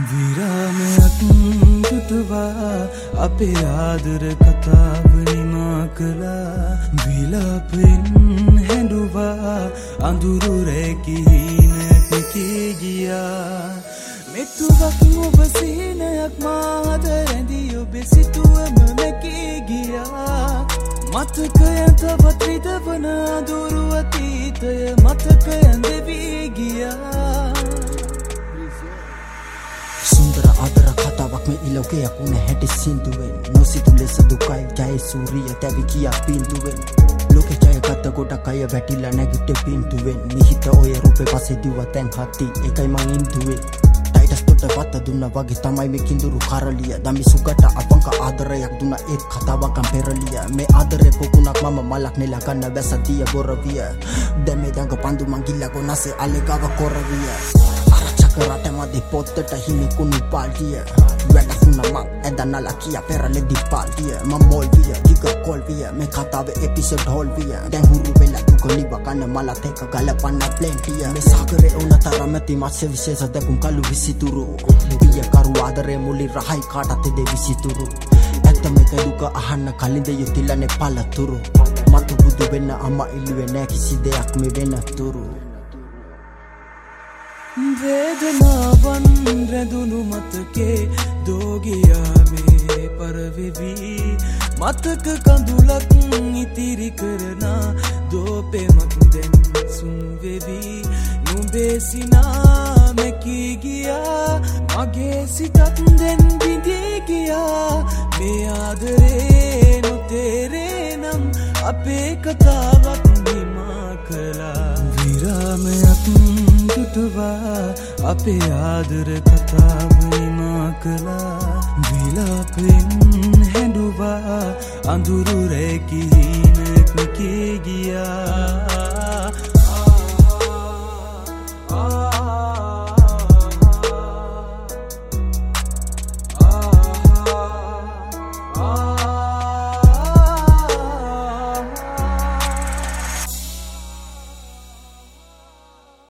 විරාමයක් දුටුවා අපේ ආදර කතාව නිමා කළා විලාපෙන් හැඬුවා අඳුරු රැකිනට ගියා මෙතුවක් ඔබ සීනයක් මාද රැඳී ඔබේ සිතුවම මැකී ගියා මතකයන් තවත් රිදවන අඳුරු අතීතය මතකයන් දෙවී ගියා සුන්දර ආදර කතාවක් මේ ඉලෝකයක් උන හැටි සින්දුවෙන් නොසිතු ලෙස දුකයි ජය සූරිය තැවි කියා පින්දුවෙන් ලෝකේ ජයගත්ත ගොඩක් අය වැටිලා නැගිට පින්දුවෙන් මිහිත ඔය රූපේ පස්සේ දිව තැන් හති එකයි මං ඉන්දුවේ ටයිටස් තොට වත්ත දුන්න වගේ තමයි මේ කිඳුරු කරලිය දමි සුගට අපංක ආදරයක් දුන්න ඒත් කතාවක් පෙරලිය මේ ආදරේ පොකුණක් මම මලක් නෙලා ගන්න වැසතිය බොරවිය දැන් මේ දඟ පන්දු මං ගිල්ලා ගොනසේ අලෙගාව කොරවිය Karate madi potte ta himi kunu paldia Wena kuna mang edana lakia pera le di paldia Mamol via, giga call via Me katave episode hall via Den huru vela tuko niba kana mala teka galapana plentia Me sagare una taramati matse visesa dekun kalu visituru Via karu adare muli rahai katate de visituru Ekta meka duka ahana kalinde yutilane pala turu Matu budu vena ama iluwe nekisi deak me vena turu වේදනාවන් රැඳුණු මතකේ දෝගියාවේ පරවෙවි මතක කඳුලක් ඉතිරි කරන දෝපෙමක් දැන් සුන් වෙවි නුඹේ සිනා මැකී ගියා මගේ සිතත් දැන් බිඳී ගියා මේ ආදරේ නොතේරේ නම් අපේ කතාවක් නිමා කළා විරාමයක් දුටුවා අපේ ආදර කතාව නිමා කළා විලාපෙන් හැඬුවා අඳුරු රැකිනට ගියා